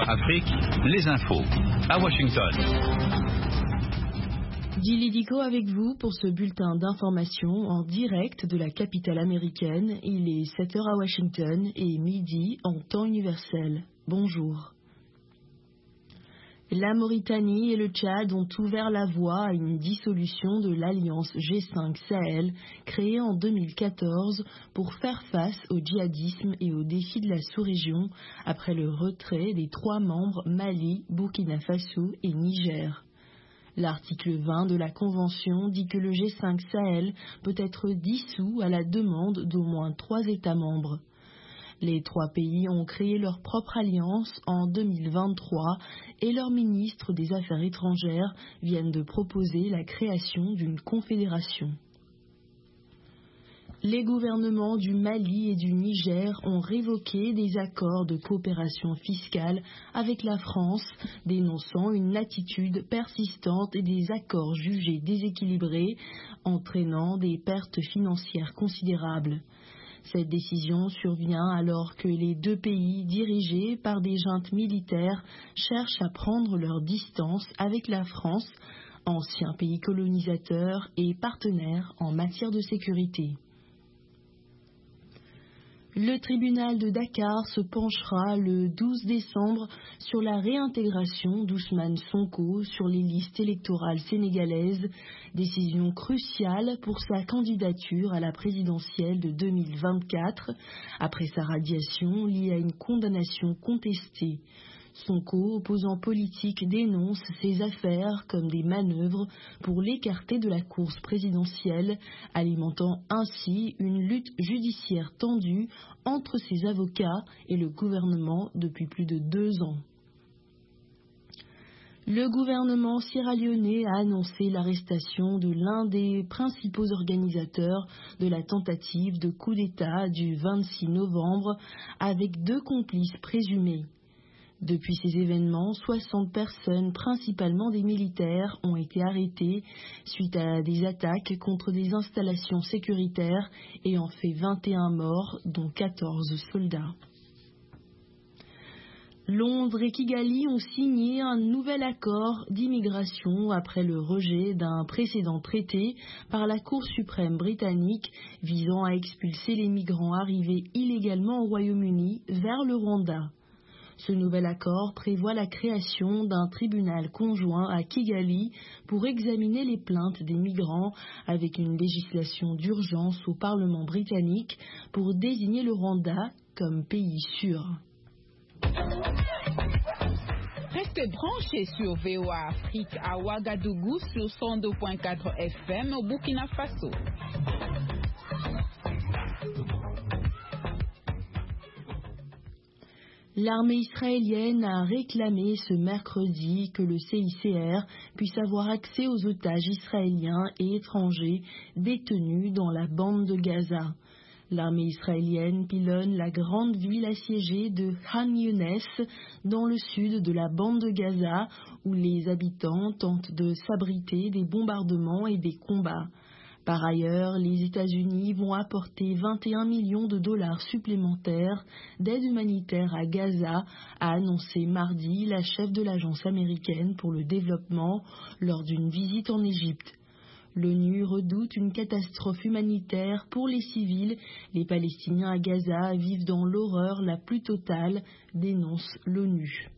Afrique, les infos. À Washington. Dili Diko avec vous pour ce bulletin d'information en direct de la capitale américaine. Il est 7h à Washington et midi en temps universel. Bonjour. La Mauritanie et le Tchad ont ouvert la voie à une dissolution de l'alliance G5 Sahel créée en 2014 pour faire face au djihadisme et aux défis de la sous-région après le retrait des 3 membres Mali, Burkina Faso et Niger. L'article 20 de la Convention dit que le G5 Sahel peut être dissous à la demande d'au moins 3 États membres. Les 3 pays ont créé leur propre alliance en 2023 et leurs ministres des Affaires étrangères viennent de proposer la création d'une confédération. Les gouvernements du Mali et du Niger ont révoqué des accords de coopération fiscale avec la France, dénonçant une attitude persistante et des accords jugés déséquilibrés, entraînant des pertes financières considérables. Cette décision survient alors que les 2 pays dirigés par des juntes militaires cherchent à prendre leur distance avec la France, ancien pays colonisateur et partenaire en matière de sécurité. Le tribunal de Dakar se penchera le 12 décembre sur la réintégration d'Ousmane Sonko sur les listes électorales sénégalaises, décision cruciale pour sa candidature à la présidentielle de 2024, après sa radiation liée à une condamnation contestée. Sonko, opposant politique, dénonce ces affaires comme des manœuvres pour l'écarter de la course présidentielle, alimentant ainsi une lutte judiciaire tendue entre ses avocats et le gouvernement depuis plus de 2 ans. Le gouvernement sierra-léonais a annoncé l'arrestation de l'un des principaux organisateurs de la tentative de coup d'État du 26 novembre avec 2 complices présumés. Depuis ces événements, 60 personnes, principalement des militaires, ont été arrêtées suite à des attaques contre des installations sécuritaires ayant fait 21 morts, dont 14 soldats. Londres et Kigali ont signé un nouvel accord d'immigration après le rejet d'un précédent traité par la Cour suprême britannique visant à expulser les migrants arrivés illégalement au Royaume-Uni vers le Rwanda. Ce nouvel accord prévoit la création d'un tribunal conjoint à Kigali pour examiner les plaintes des migrants avec une législation d'urgence au Parlement britannique pour désigner le Rwanda comme pays sûr. Restez branchés sur VOA Afrique à Ouagadougou sur 102.4 FM au Burkina Faso. L'armée israélienne a réclamé ce mercredi que le CICR puisse avoir accès aux otages israéliens et étrangers détenus dans la bande de Gaza. L'armée israélienne pilonne la grande ville assiégée de Khan Younes dans le sud de la bande de Gaza où les habitants tentent de s'abriter des bombardements et des combats. Par ailleurs, les États-Unis vont apporter 21 millions de dollars supplémentaires d'aide humanitaire à Gaza, a annoncé mardi la chef de l'Agence américaine pour le développement lors d'une visite en Égypte. L'ONU redoute une catastrophe humanitaire pour les civils. Les Palestiniens à Gaza vivent dans l'horreur la plus totale, dénonce l'ONU.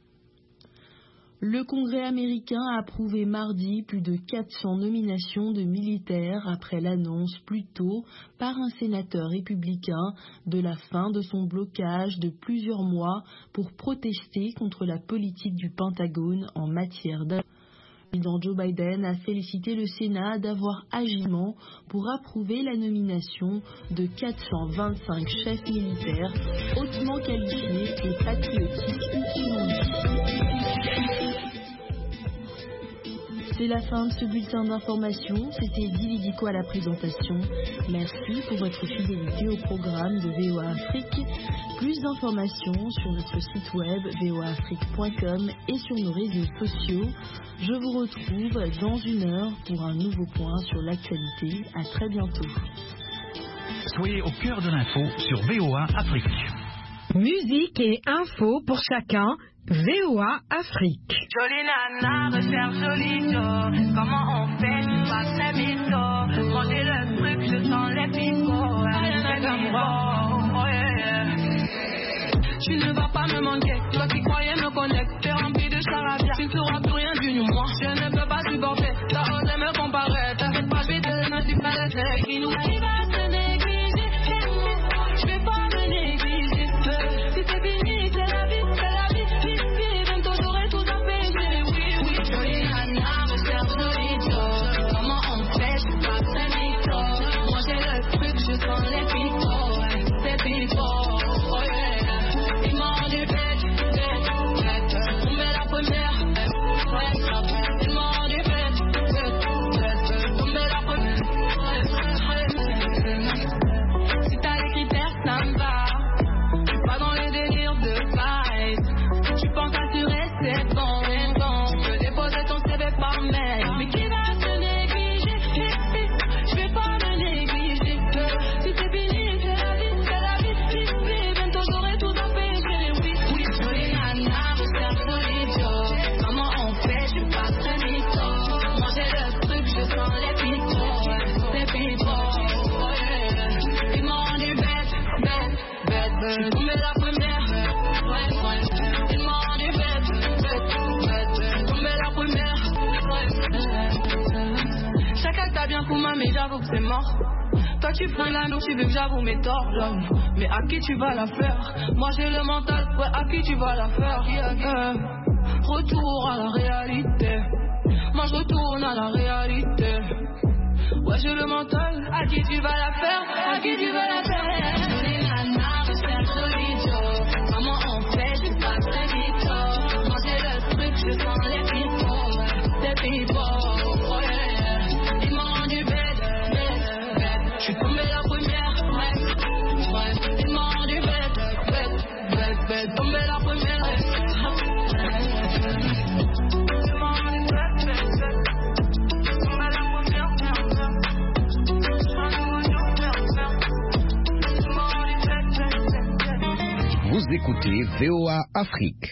Le Congrès américain a approuvé mardi plus de 400 nominations de militaires après l'annonce plus tôt par un sénateur républicain de la fin de son blocage de plusieurs mois pour protester contre la politique du Pentagone en matière d'armes. Le président Joe Biden a félicité le Sénat d'avoir agiment pour approuver la nomination de 425 chefs militaires hautement qualifiés et patriotiques utilement. C'est la fin de ce bulletin d'information. C'était Dili Diko à la présentation. Merci pour votre fidélité au programme de VOA Afrique. Plus d'informations sur notre site web voaafrique.com et sur nos réseaux sociaux. Je vous retrouve dans 1 heure pour un nouveau point sur l'actualité. À très bientôt. Soyez au cœur de l'info sur VOA Afrique. Musique et info pour chacun, VOA Afrique. Jolie nana, recherche joli Joe. Comment on fait, je passe très mytho. Manger le truc, je sens les picots. Rien n'est comme oh yeah. Tu ne vas pas me manquer, toi qui croyais me connaître. T'es rempli de charabia, tu ne feras plus rien du moi. Je ne peux pas supporter, t'as osé me comparer. T'inquiète pas, je vais te donner du palais. Qui nous va se négliger, je vais pas me négliger. Si c'est fini, c'est la vie, c'est la vie. Bientôt j'aurai tout à payer. Oui, jolie nana, recherche joli Joe. Comment on fait, je suis pas très mytho. Manger le truc, je sens les picots. C'est picots, oh yeah. Ils m'ont du bête, on met la première. Ils m'ont du bête, on met la première. Si t'as les critères, ça me va. Je suis pas dans les délires de vibes. Tu penses assurer, c'est bon. Tu peux déposer ton CV par mail. Mais qui va se négliger? Je vais pas me négliger. Si c'est fini, c'est la vie, c'est la vie. Bientôt j'aurai tout à payer. Oui, jolie nana, recherche joli Joe. Comment on fait? Je suis pas très mytho. Manger le truc, je sens les picots. C'est picots, oh yeah. Ils m'ont du bête. Je tombé la première. Ils m'ont du bête. Tombé la première. Chaque acte a bien Kouma, mais j'avoue que c'est mort. Toi tu prends la donc tu veux que j'avoue mes torts. Mais à qui tu vas la faire? Moi j'ai le mental, ouais, à qui tu vas la faire? Retour à la réalité. Moi je retourne à la réalité. Ouais j'ai le mental, à qui tu vas la faire? À qui tu vas la faire? Jolie nana, recherche joli Joe. Comment on fait? Je suis pas très mytho. Manger le truc, je sens les picots. C'est picots, oh yeah. Ils m'ont rendu bête. Je suis tombé la première. Ils m'ont rendu bête. Tombé la première. Vous écoutez VOA Afrique.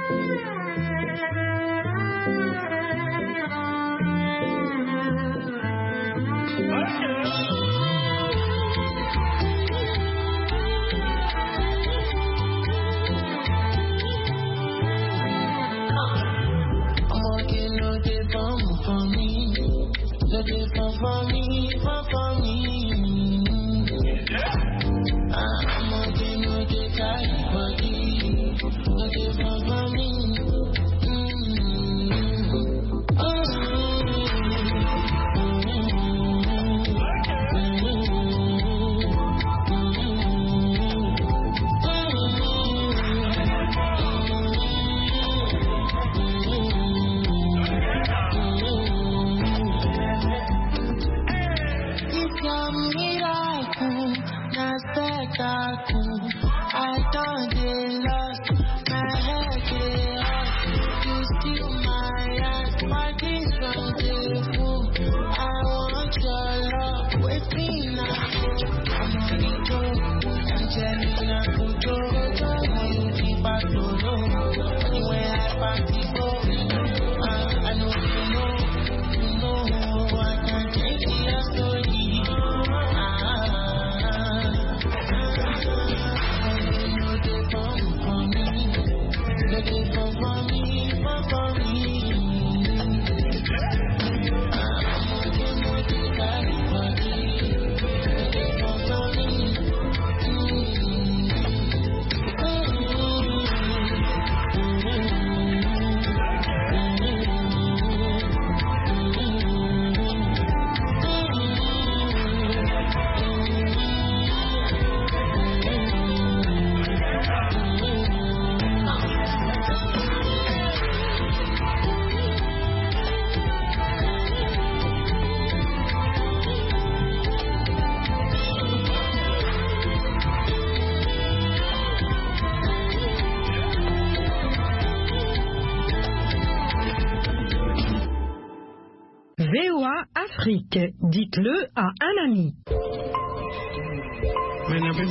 VOA Afrique, dites-le à un ami.